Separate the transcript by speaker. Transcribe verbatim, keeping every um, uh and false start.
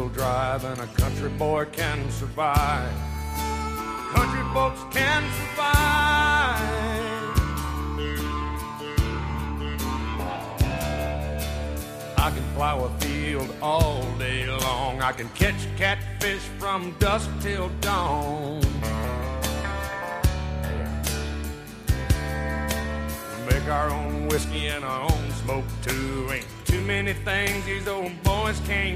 Speaker 1: four-wheel drive and a country boy can survive. Country folks can survive. I can plow a field all day long. I can catch catfish from dusk till dawn. Make our own whiskey and our own smoke too. Ain't too many things these old boys can't